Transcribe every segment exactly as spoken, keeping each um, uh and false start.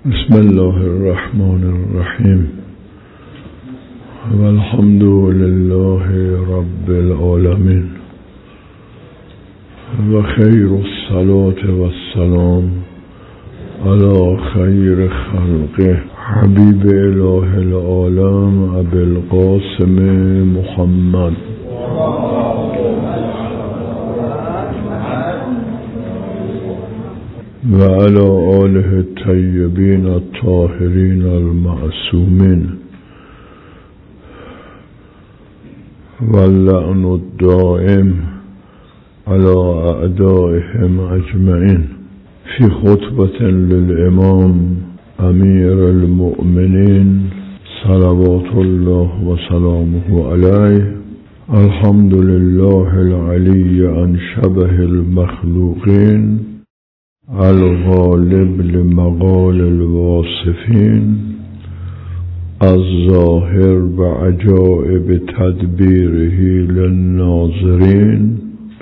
بسم الله الرحمن الرحیم والحمد لله رب العالمین و خیر الصلاة و السلام علی خیر خلقه حبیب اله العالم ابی القاسم محمد و علی آله الطیبین الطاهرین المعصومین و اللعن الدائم علی اعدائهم اجمعین. فی خطبة للامام امیر المؤمنین صلوات الله و سلامه علیه: الحمد لله العلی عن شبه المخلوقین الغالب لمقال الواصفین الظاهر بعجائب تدبیره للناظرین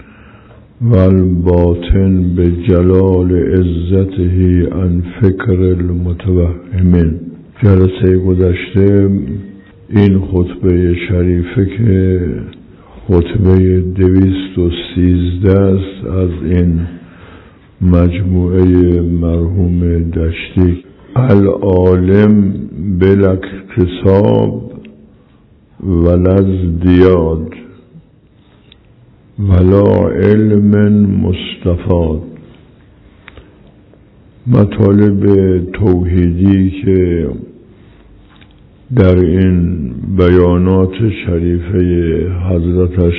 والباطن بجلال عزته عن فکر المتوهمین. جلسه گذشته این خطبه شریفه که خطبه دویست و سیزده است از این مجموعه مرحوم دشتی: العالم بلا اکتساب ولا ازدیاد ولا علم مستفاد. مطالب توحیدی که در این بیانات شریفه حضرتش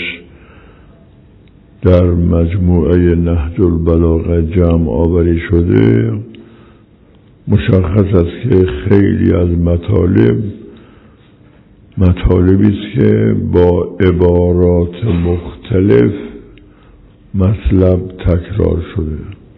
در مجموعه نهج البلاغه جمع آوری شده، مشخص است که خیلی از مطالب مطالبی است که با عبارات مختلف مطلب تکرار شده،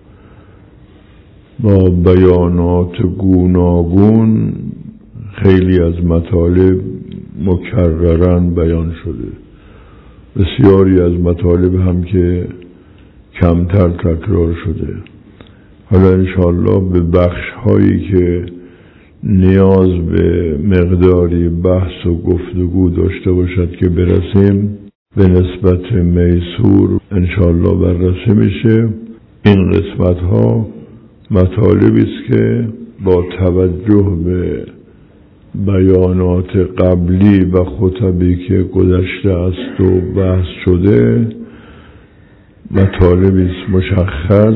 با بیانات گوناگون خیلی از مطالب مکرراً بیان شده، بسیاری از مطالب هم که کمتر تکرار شده. حالا انشاءالله به بخش هایی که نیاز به مقداری بحث و گفتگو داشته باشد که برسیم، به نسبت میسور انشاءالله بررسی میشه. این قسمت ها مطالبی است که با توجه به بیانات قبلی و خطبی که گذشته است و بحث شده، مطالبی است مشخص.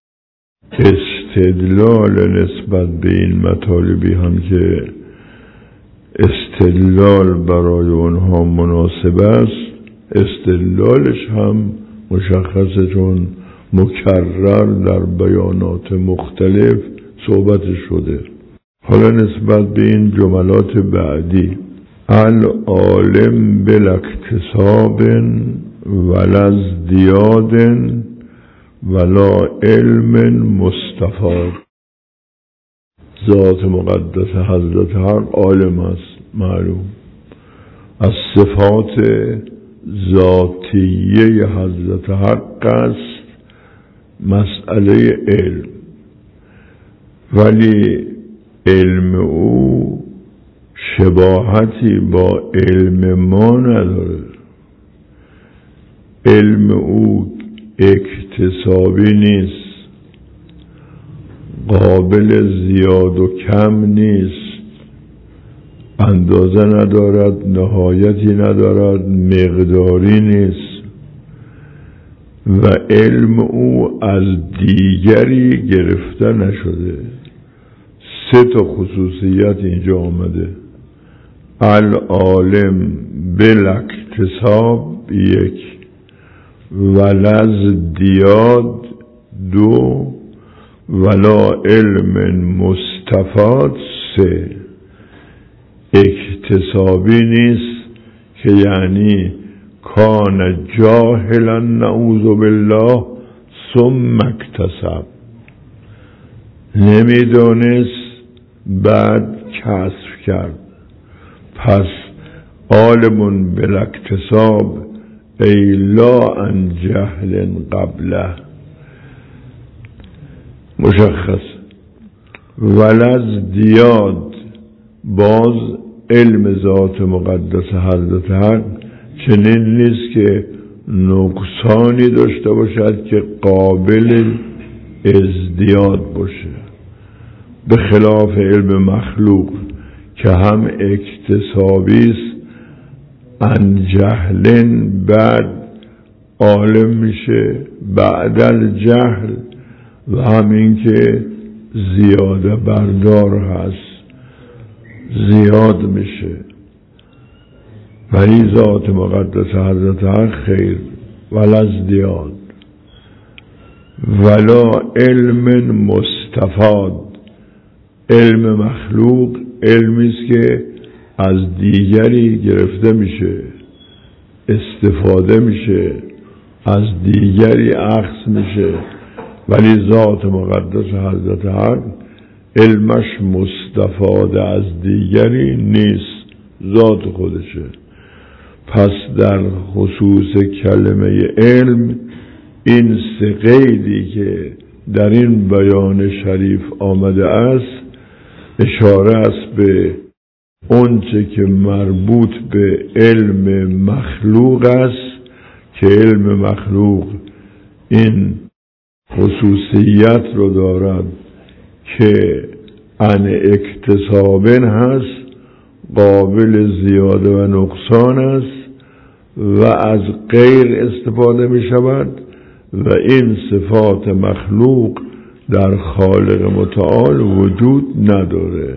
استدلال نسبت به این مطالبی هم که استدلال برای اونها مناسب است، استدلالش هم مشخصه، چون مکرر در بیانات مختلف صحبت شده. حالا نسبت به این جملات بعدی: العالم بلا اکتساب ولا ازدیاد ولا علم مستفاد. ذات مقدس حضرت حق عالم است، معلوم از صفات ذاتیه حضرت حق است مسئله علم، ولی علم او شباهتی با علم ما نداره. علم او اکتسابی نیست، قابل زیاد و کم نیست، اندازه ندارد، نهایتی ندارد، مقداری نیست، و علم او از دیگری گرفته نشده. سه تا خصوصیت اینجا آمده: العالم بلا اکتساب یک، ولا ازدیاد دو، ولا علم مستفاد سه. اکتسابی نیست که یعنی کان جاهلا نعوذ بالله ثم اکتسب، نمیدانست بعد کسب کرد. پس عالم بلا اکتساب ای لا عن جهل قبله. مشخص ولز دیاد، باز علم ذات مقدس حضرت حق چنین نیست که نقصانی داشته باشد که قابل ازدیاد باشه، به خلاف علم مخلوق که هم اکتسابی است، ان جهلن بعد عالم میشه بعد الجهل، و همین که زیاده بردار هست زیاد میشه. ولی ذات مقدس حضرت حق خیر ولز دیاد، ولا علم مستفاد. علم مخلوق علمی است که از دیگری گرفته میشه، استفاده میشه، از دیگری اخذ میشه. ولی ذات مقدس حضرت حق علمش مستفاده از دیگری نیست، ذات خودشه. پس در خصوص کلمه علم این سه قیدی که در این بیان شریف آمده است اشاره است به اونچه که مربوط به علم مخلوق است، که علم مخلوق این خصوصیت رو دارد که ان اکتسابن هست، قابل زیاده و نقصان است و از غیر استفاده می شود و این صفات مخلوق در خالق متعال وجود نداره.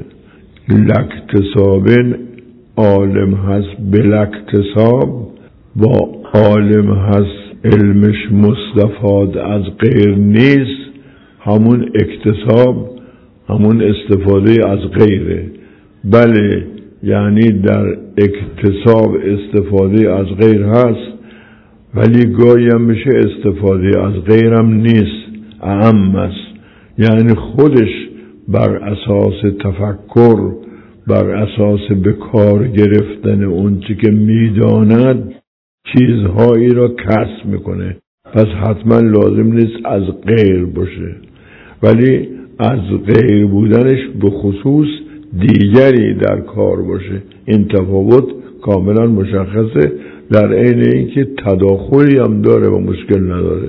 لاکتسابن عالم هست بلاکتساب، با عالم هست علمش مستفاد از غیر نیست، همون اکتساب همون استفاده از غیره. بله، یعنی در اکتساب استفاده از غیر هست، ولی گاهی هم میشه استفاده از غیرم نیست، اعم است. یعنی خودش بر اساس تفکر، بر اساس به کار گرفتن اون چی که میداند چیزهایی را کسب میکنه، پس حتما لازم نیست از غیر باشه، ولی از غیر بودنش به خصوص دیگری در کار باشه. این تفاوت کاملا مشخصه، در عین اینکه تداخلی هم داره و مشکل نداره.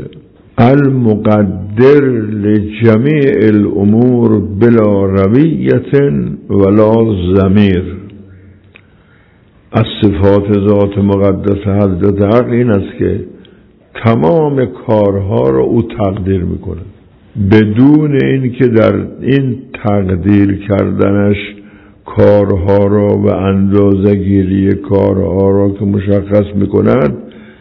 المقدر لجمیع الامور بلا رویت ولا ضمیر. از صفات ذات مقدس حضرت حق این است که تمام کارها را او تقدیر میکنه، بدون این که در این تقدیر کردنش کارها را و اندازه گیری کارها را که مشخص میکند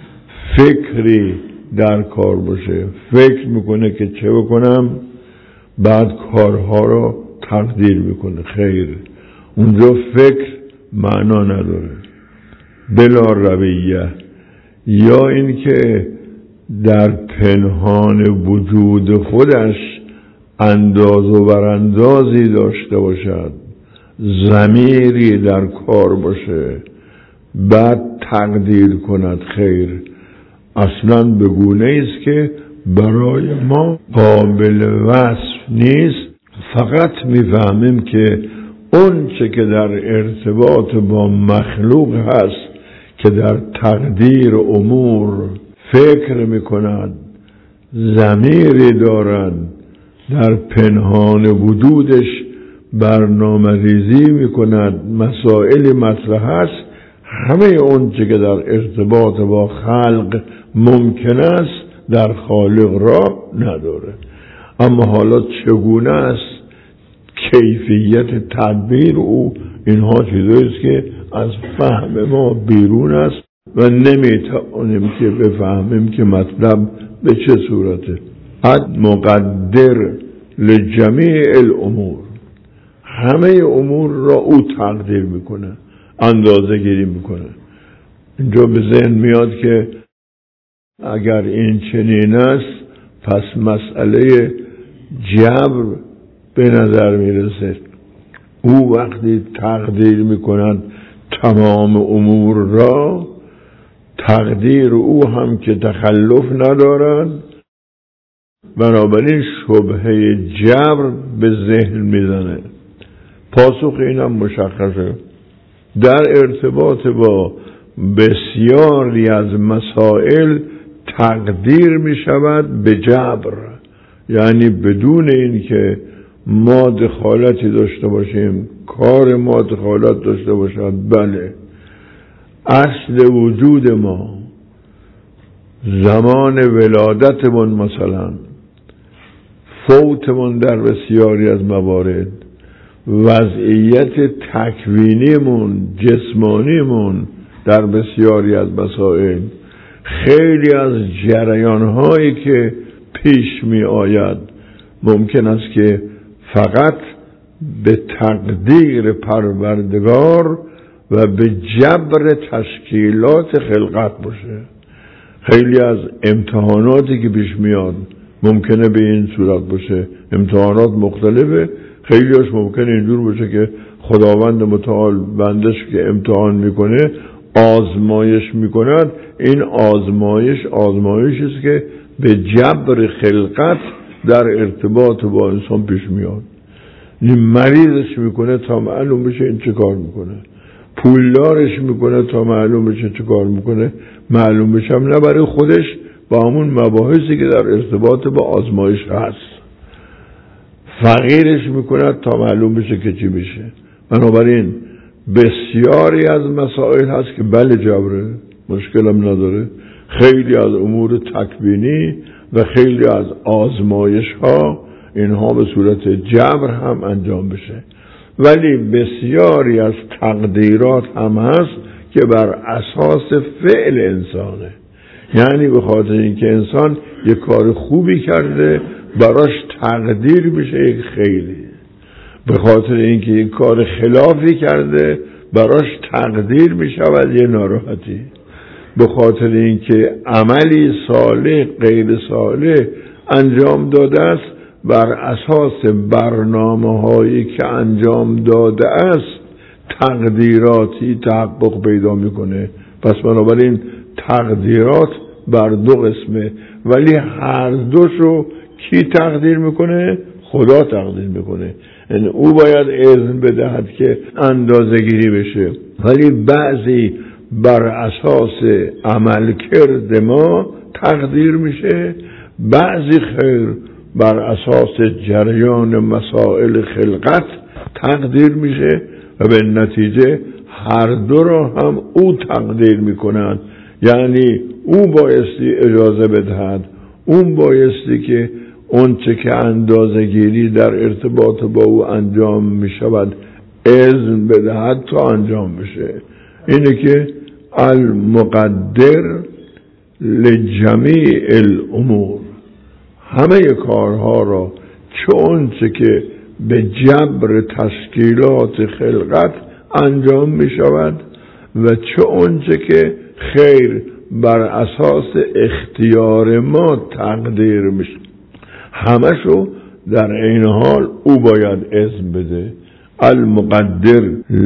فکری در کار باشه. فکر میکنه که چه بکنم، بعد کارها را تقدیر میکنه. خیر، اونجا فکر معنا نداره. بلا رویه، یا این که در پنهان وجود خودش انداز و براندازی داشته باشد، ضمیری در کار باشه، بعد تقدیر کند. خیر، اصلا به گونه است که برای ما قابل وصف نیست. فقط میفهمیم که اون چه که در ارتباط با مخلوق هست که در تقدیر امور فکر میکند، ضمیری دارد، در پنهان وجودش برنامه ریزی میکند، مسائل مطرح است، همه اون چه که در ارتباط با خلق ممکن است در خالق را نداره. اما حالا چگونه است کیفیت تدبیر او، اینها چیزایی است که از فهم ما بیرون است و نمیتوانیم که بفهمیم که مطلب به چه صورته. اد مقدر لجمیع الامور، همه امور را او تقدیر میکنه، اندازه گیری میکنه. اینجا به ذهن میاد که اگر این چنین است پس مسئله جبر به نظر میرسه. او وقتی تقدیر میکنند تمام امور را، تقدیر او هم که تخلف ندارد بنابراین شبهه جبر به ذهن میزنه. پاسخ اینم مشخصه. در ارتباط با بسیاری از مسائل تقدیر می شود به جبر، یعنی بدون این که ما دخالتی داشته باشیم، کار ما دخالت داشته باشد. بله، اصل وجود ما، زمان ولادتمون مثلا، فوتمون در بسیاری از موارد، وضعیت تکوینیمون، جسمانیمون در بسیاری از مسائل، خیلی از جریان‌هایی که پیش می آید ممکن است که فقط به تقدیر پروردگار و به جبر تشکیلات خلقت باشه. خیلی از امتحاناتی که پیش میاد ممکنه به این صورت باشه. امتحانات مختلفه، خیلیش ممکنه اینجور باشه که خداوند متعال بندش که امتحان میکنه، آزمایش میکند. این آزمایش آزمایشی است که به جبر خلقت در ارتباط با انسان پیش میاد. این مریضش میکنه تا معلوم بشه این چه کار میکنه، پولدارش میکنه تا معلوم بشه چه کار میکنه، معلوم بشه هم نه برای خودش، با همون مباحثی که در ارتباط با آزمایش هست. فقیرش میکنه تا معلوم بشه که چی میشه. بنابراین بسیاری از مسائل هست که بله جبره، مشکل هم نداره. خیلی از امور تکوینی و خیلی از آزمایش ها اینها به صورت جبر هم انجام بشه، ولی بسیاری از تقدیرات هم هست که بر اساس فعل انسانه. یعنی به خاطر اینکه انسان یک کار خوبی کرده براش تقدیر میشه یک خیلی، به خاطر اینکه یک کار خلافی کرده براش تقدیر میشود یه ناراحتی، به خاطر اینکه عملی صالح غیر صالح انجام داده است بر اساس برنامه هایی که انجام داده است تقدیراتی تحقق پیدا میکنه. پس بنابراین تقدیرات بر دو قسمه، ولی هر دوشو کی تقدیر میکنه؟ خدا تقدیر میکنه. یعنی او باید اذن بدهد که اندازه گیری بشه، ولی بعضی بر اساس عملکرد ما تقدیر میشه، بعضی خیر بر اساس جریان مسائل خلقت تقدیر میشه و به نتیجه هر دو را هم او تقدیر میکنند. یعنی او بایستی اجازه بدهد، اون بایستی که اون چه که اندازه گیری در ارتباط با او انجام میشود اذن بدهد تا انجام بشه. اینه که المقدر لجمیع الامور، همه کارها را چون چه که به جبر تشکیلات خلقت انجام می شود و چون چه که خیر بر اساس اختیار ما تقدیر می شود، همشو در این حال او باید اذن بده. المقدر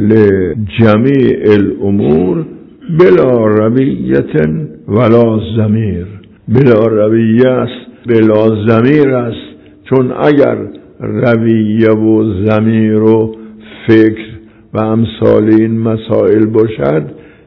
لجمیع الامور بلا رویت ولا ضمیر. بلا رویه است، بلا ضمیر است، چون اگر رویه و ضمیر و فکر و امثال این مسائل باشد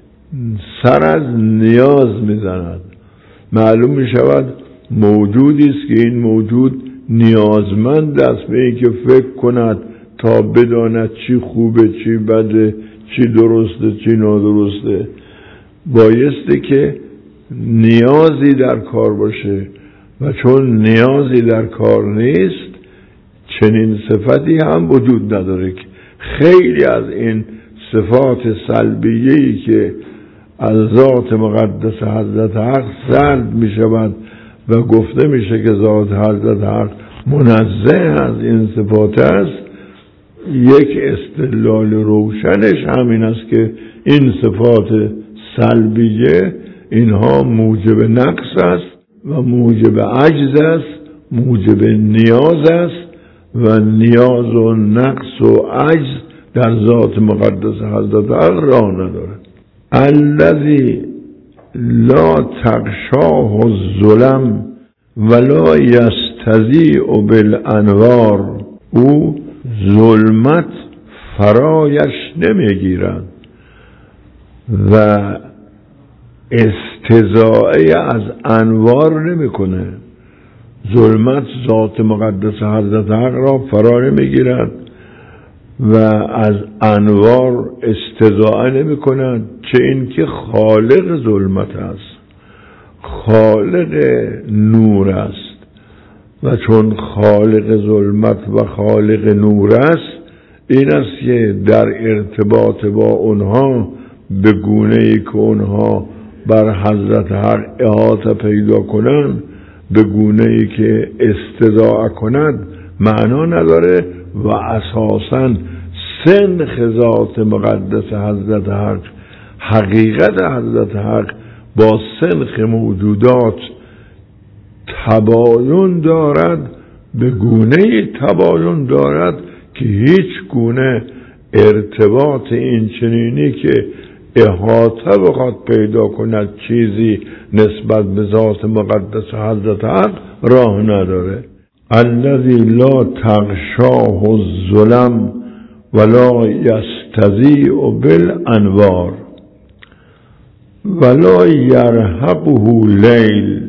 سر از نیاز میزند. معلوم می شود موجودی است که این موجود نیازمند است به این که فکر کند تا بداند چی خوبه چی بده، چی درسته چی نادرسته. بایسته که نیازی در کار باشه و چون نیازی در کار نیست چنین صفتی هم وجود نداره. خیلی از این صفات سلبیه‌ای که از ذات مقدس حضرت حق سلب می شود و گفته میشه که ذات حضرت حق منزه از این صفات است، یک استدلال روشنش همین است که این صفات سلبیه اینها موجب نقص است و موجب عجز است، موجب نیاز است و نیاز و نقص و عجز در ذات مقدس حضرت حق راه ندارد. الذی لا تغشاه الظلم ولا یستترها یستضیع بالانوار، او ظلمت فرایش نمیگیرد و استضاعه از انوار نمیکنه. ظلمت ذات مقدس حضرت حق را فرا نمیگیرد و از انوار استضاعه نمی کند، چه اینکه خالق ظلمت است، خالق نور است و چون خالق ظلمت و خالق نور است، این است که در ارتباط با اونها به گونه‌ای که اونها بر حضرت حق احاطه پیدا کنند، به گونه‌ای که استضاعه کند معنا نداره و اساساً سنخ ذات مقدس حضرت حق، حقیقت حضرت حق با سنخ موجودات تباین دارد، به گونه‌ای تباین دارد که هیچ گونه ارتباط این چنینی که احاطه بخواد پیدا کند چیزی نسبت به ذات مقدس حضرت حق راه نداره. الذی لا تغشاه الظلم ولا یستضیع بالانوار ولا یرهقه لیل،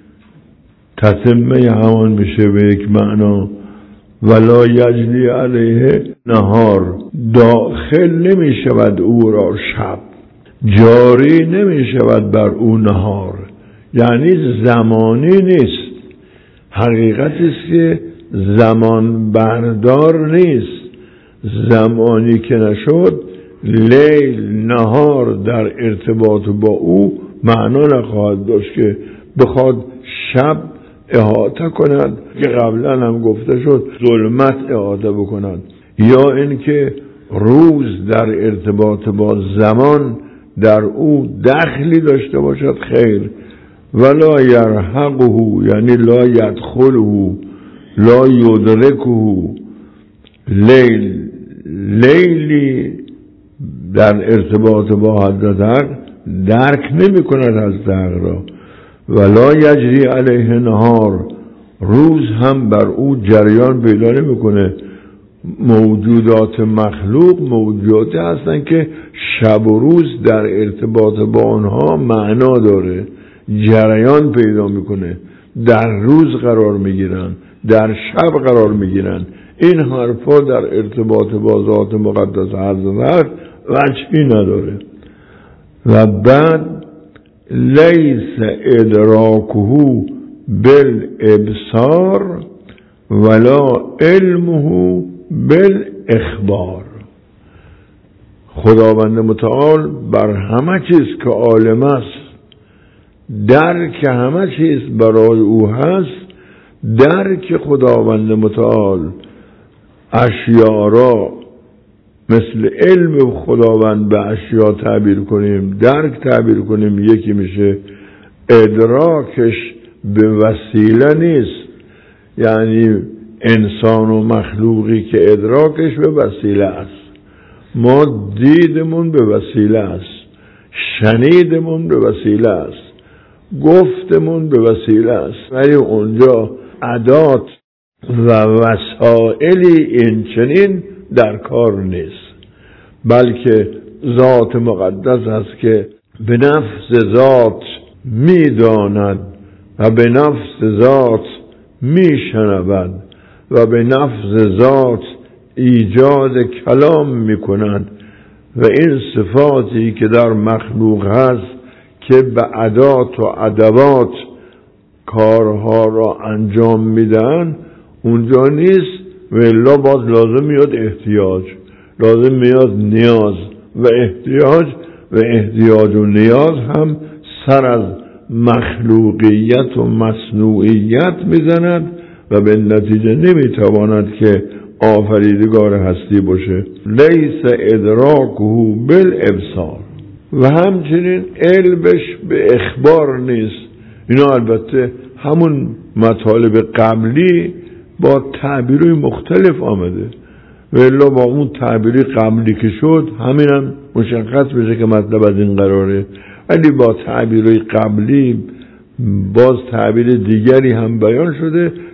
تتمه همان میشه به یک معنا ولا یجلی علیه نهار، داخل نمی شود او را شب، جاری نمی شود بر او نهار، یعنی زمانی نیست، حقیقتی است که زمان بردار نیست. زمانی که نشد لیل نهار در ارتباط با او معنا نخواهد داشت که بخواد شب احاطه کند که قبلا هم گفته شد ظلمت احاطه بکند، یا اینکه روز در ارتباط با زمان در او دخلی داشته باشد، خیر. ولا یرهقه یعنی لا یدخله لا یدرکه لیل، لیلی در ارتباط با حضرت حق درک نمی کند حضرت حق را. ولا یجری علیه نهار، روز هم بر او جریان پیدا نمی کنه. موجودات مخلوق موجوداتی هستند که شب و روز در ارتباط با آنها معنا داره، جریان پیدا میکنه، در روز قرار میگیرن، در شب قرار میگیرن. این حرفا در ارتباط با ذات مقدس حضرت وجهی نداره. و بعد لیس ادراکه بالابصار ولا علمه بالاخبار، خداوند متعال بر همه چیز که عالم است، درک همه چیز برای او هست. درک خداوند متعال اشیاء را مثل علم خداوند به اشیاء تعبیر کنیم، درک تعبیر کنیم، یکی میشه. ادراکش به وسیله نیست، یعنی انسان و مخلوقی که ادراکش به وسیله است. ما دیدمون به وسیله است، شنیدمون به وسیله است، گفتمون به وسیله است، ولی اونجا ادات و وسائلی این چنین در کار نیست، بلکه ذات مقدس است که به نفس ذات میداند و به نفس ذات میشنود و به نفس ذات ایجاد کلام میکند. و این صفاتی که در مخلوق هست که به ادات و ادوات کارها را انجام میدن اونجا نیست، و الا باز لازم میاد احتیاج، لازم میاد نیاز، و احتیاج و احتیاج و نیاز هم سر از مخلوقیت و مصنوعیت میزند و به نتیجه نمیتواند که آفریدگار هستی باشه. لیس ادراکه بالابصار، و همچنین علمش به اخبار نیست. اینا البته همون مطالب قبلی با تعبیرهای مختلف آمده، ولی با اون تعبیری قبلی که شد همینم مشخص بشه که مطلب از این قراره، ولی با تعبیرهای قبلی باز تعبیر دیگری هم بیان شده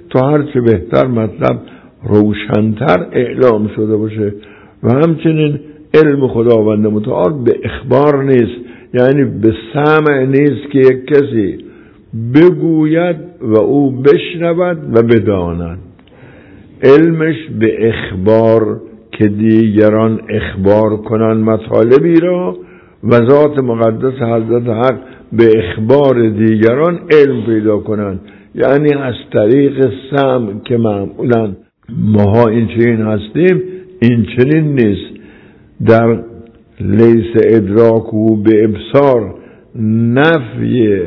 تا هر چه بهتر مطلب روشنتر اعلام شده باشه. و همچنین علم خداوند متعال به اخبار نیست، یعنی به سمع نیست که یک کسی بگوید و او بشنود و بداند. علمش به اخبار که دیگران اخبار کنند مطالبی را، و ذات مقدس حضرت حق به اخبار دیگران علم پیدا کنند. یعنی از طریق سمع که معمولا ماها این چنین هستیم، این چنین نیست. در لیس ادراکو به ابصار نفی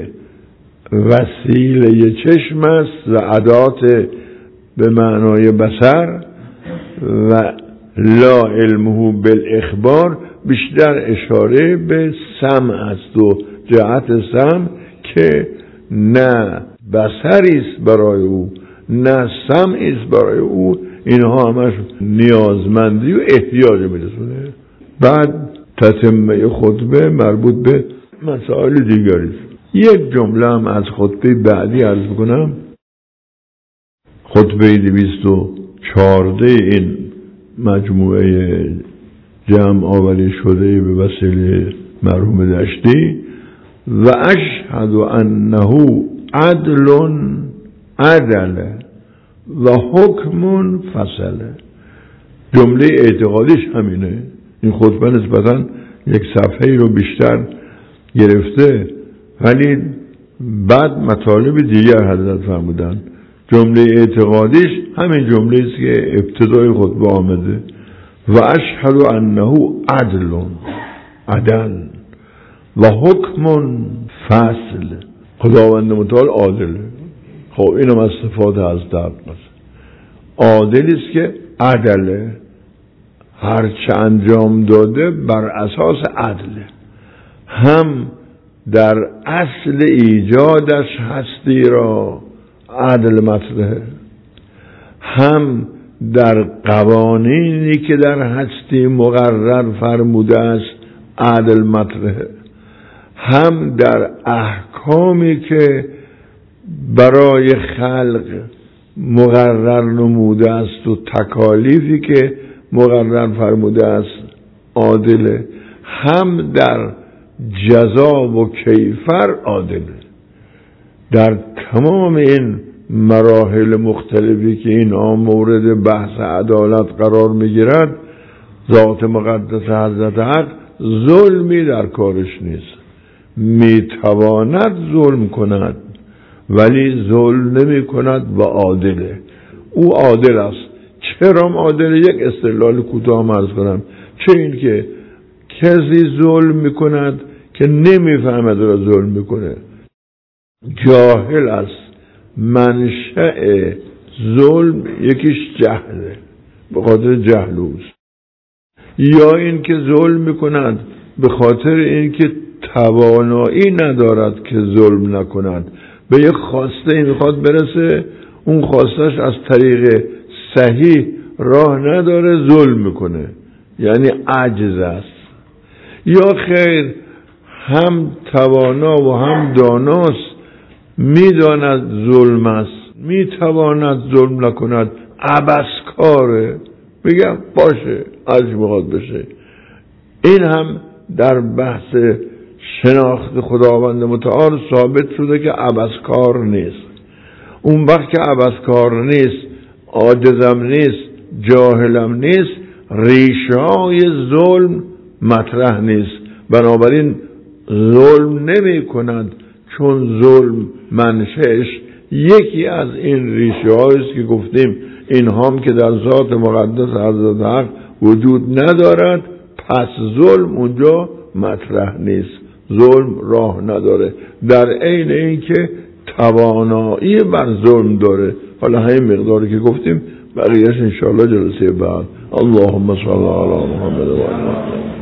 وسیله چشم است و عدات به معنای بصر، و لا علمه بالاخبار بیشتر اشاره به سمع است و جهت سمع که نه بصری است برای او نه سمعی است برای او. اینها همش نیازمندی و احتیاج میرسونه. بعد تتمه خطبه مربوط به مسائل دیگری است. یک جمله هم از خطبه بعدی عرض بکنم. خطبه دویست و چهارده این مجموعه جمع آوری شده به وسیله مرحوم دشتی: و اشهد انه عدل عدل و حکم فصل. جمله اعتقادیش همینه. این خطبه نسبتا یک صفحه رو بیشتر گرفته، ولی بعد مطالب دیگر حضرت فرمودن. جمله اعتقادیش همین جمله است که ابتدای خطبه آمده: و اشهد انه عدل عدل و حکم فصل. خداوند متعال عادله. خب اینم از صفات حضرت است. عادلی است که عدله، هر چه انجام داده بر اساس عدله. هم در اصل ایجادش هستی را عدل مطرحه، هم در قوانینی که در هستی مقرر فرموده است عدل مطرحه، هم در احکامی که برای خلق مقرر نموده است و تکالیفی که مقرر فرموده است عادله، هم در جزا و کیفر عادله. در تمام این مراحل مختلفی که این آن مورد بحث عدالت قرار میگیرد، ذات مقدس حضرت حق ظلمی در کارش نیست. میتواند ظلم کند ولی ظلم نمی کند و عادله. او عادل است. چرا عادله؟ یک استدلال کوتاه عرض کنم. چه این که کسی ظلم میکند که نمیفهمه داره ظلم میکنه، جاهل است. منشأ ظلم یکیش جهله، به خاطر جهل اوست. یا این که ظلم میکند به خاطر این که توانایی ندارد که ظلم نکند، به یک خواسته این میخواد برسه، اون خواستش از طریق صحیح راه نداره، ظلم میکنه، یعنی عجز است. یا خیر، هم توانا و هم داناست، میداند ظلم است، میتواند ظلم نکند، عبثکاره، بگم باشه از میخواد بشه. این هم در بحث شناخت خداوند متعال ثابت شده که عبثکار نیست. اون وقت که عبثکار نیست، عاجزم نیست، جاهلم نیست، ریشه های ظلم مطرح نیست. بنابراین ظلم نمی کند، چون ظلم منشأش یکی از این ریشه هاییست که گفتیم این هم که در ذات مقدس حضرت حق وجود ندارد، پس ظلم اونجا مطرح نیست، ظلم راه نداره، در عین این که توانایی بر ظلم داره. حالا همین مقداری که گفتیم، بقیهش انشاءالله جلسه بعد. اللهم صل علی محمد و علی محمد.